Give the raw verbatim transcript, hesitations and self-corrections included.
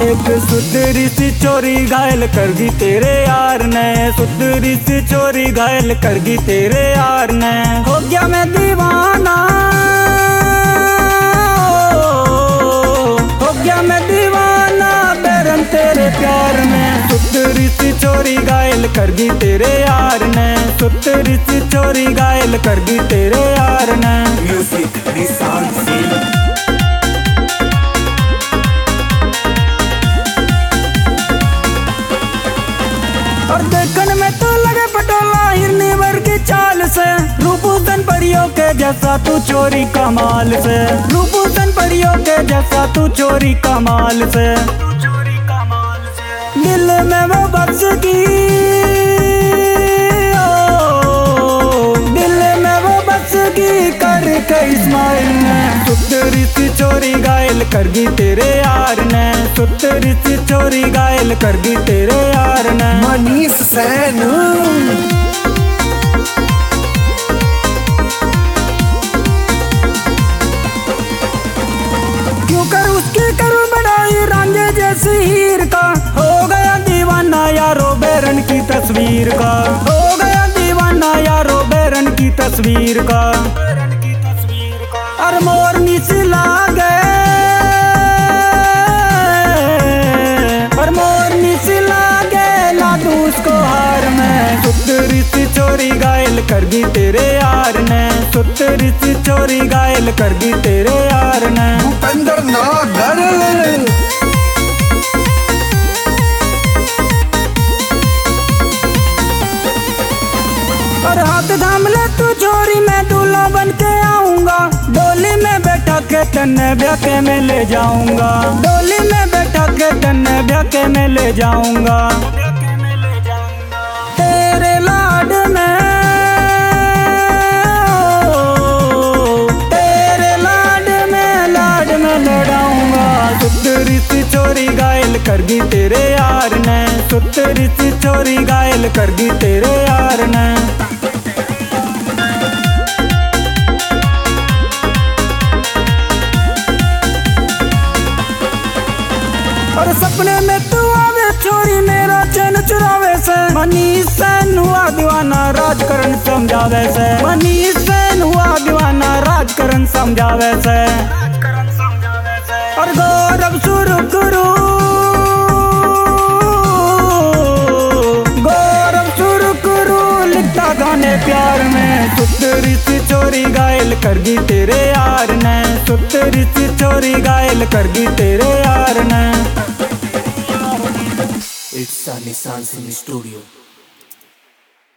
एक सुधरी सी चोरी घायल करगी तेरे यार ने, सुधरी सी चोरी घायल करगी तेरे यार ने। हो गया मैं दीवाना, हो गया मैं दीवाना बेरम तेरे प्यार में। सुधरी सी चोरी घायल करगी तेरे यार ने, सुधरी सी चोरी घायल करगी तेरे यार ने। म्यूजिक निशान सिंह। और देखने में तो लगे पटोला हिरनी वर की चाल से, रूपसन परियों के जैसा तू चोरी कमाल से, रूपसन परियों के जैसा तू चोरी कमाल से। दिल में वो बस की, दिल में वो बस की करके इस्माइल ने। सुधरी सी चोरी घायल करगी तेरे यार ने, सुधरी सी चोरी घायल करगी तेरे यार ने। मनीष सैन। क्यों कर उसकी करूं बड़ाई रांझे जैसी हीर का, हो गया दीवाना यारो बैरन की तस्वीर का, हो गया दीवाना यारो बैरन की तस्वीर का। और मोरनी सी लागे, और मोरनी सी लागे ला दूं उसको हार में। सुधरी सी चोरी घायल करगी तेरे यार ने, सुधरी सी चोरी घायल करगी तेरे यार ने। भूपेंद्र नागर। और हाथ थाम ले तू चोरी मैं दूल्हा बन के आऊंगा, डोली में बैठा के तन्ने ब्याके में ले जाऊंगा, डोली में बैठा के तन्ने ब्याके में ले जाऊंगा। तेरे लाड में, तेरे लाड में, लाड में लड़ाऊंगा। सुधरी सी चोरी घायल करगी तेरे यार ने, सुधरी सी चोरी घायल करगी तेरे यार ने। और सपने में तू आवे चोरी मेरा चैन चुरावे से, मनीष सैन हुआ दीवाना राजकरण समझावे से, मनीष सैन हुआ दीवाना राजकरण समझावे से। और गौरव सुरखरू, गौरव सुरखरू लिखता गाने प्यार में। सुधरी सी चोरी घायल करगी तेरे यार ने, सुधरी सी चोरी घायल करगी तेरे यार ने। It's a Nissan Sim Studio.